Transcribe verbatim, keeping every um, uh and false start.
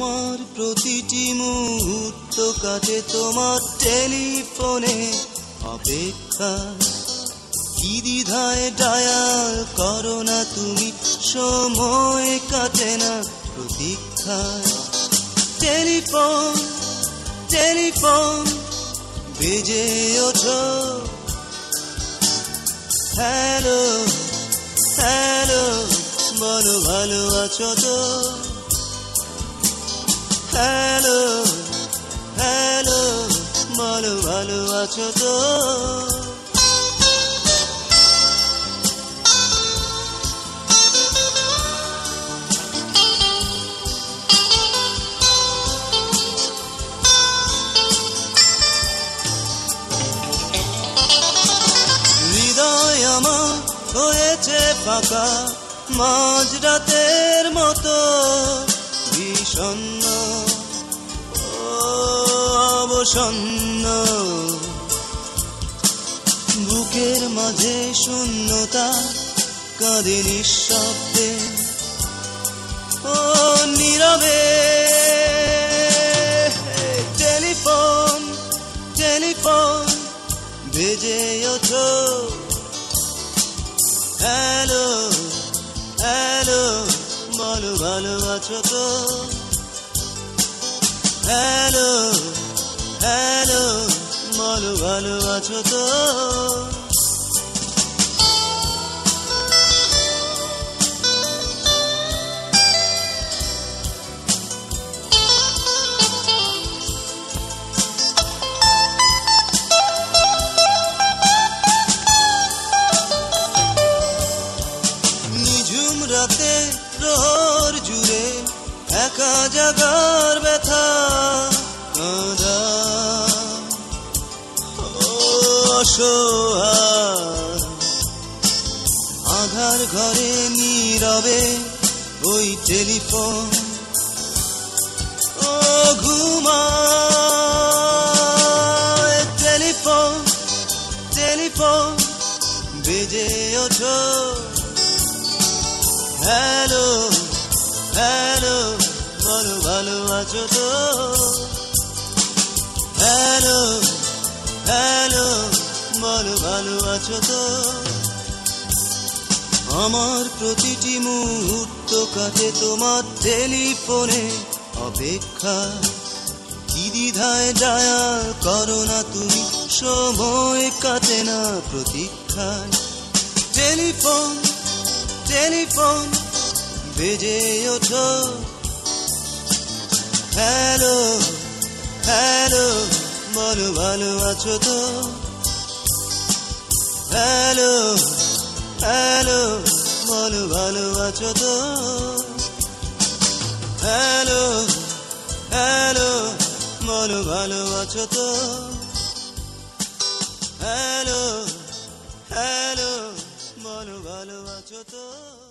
আমার প্রতিটি মুহূর্ত কাটে তোমার টেলিফোনে অপেক্ষা কি দ্বিধায় ডায়াল করো না তুমি সময় কাটে না প্রতীক্ষায় টেলিফোন টেলিফোন বেজে ওঠো হ্যালো হ্যালো বলো ভালো আছো তো হ্যালো হ্যালো বলো ভালো আছো তো হৃদয় আমার হয়েছে ফাঁকা মাঝরাতের মতো বিষণ্ণ অবসন্ন বুকের মাঝে শূন্যতা কাঁদে নিঃশব্দে ও নীরবে টেলিফোন টেলিফোন বেজে ওঠো হ্যালো হ্যালো বলো ভালো আছো তো হ্যালো হ্যালো বলো ভালো আছো তো নিঝুম রাতে প্রহর জুড়ে একা জাগার ব্যথা কাঁদা অসহায় আধার ঘরে নীরবে ওই টেলিফোন ও ঘুমায় টেলিফোন টেলিফোন বেজে ওঠো হ্যালো হ্যালো বলো ভালো আছো তো হ্যালো হ্যালো বলো ভালো আছো তো আমার প্রতিটি মুহূর্ত কাটে তোমার টেলিফোনে অপেক্ষা কি দ্বিধায় ডায়াল করো না তুমি সময় কাটে না প্রতীক্ষায় টেলিফোন টেলিফোন বেজে ওঠো হ্যালো হ্যালো বলো ভালো আছো তো হ্যালো হ্যালো বলো ভালো আছো তো হ্যালো হ্যালো বলো ভালো আছো তো হ্যালো হ্যালো বলো ভালো আছো তো।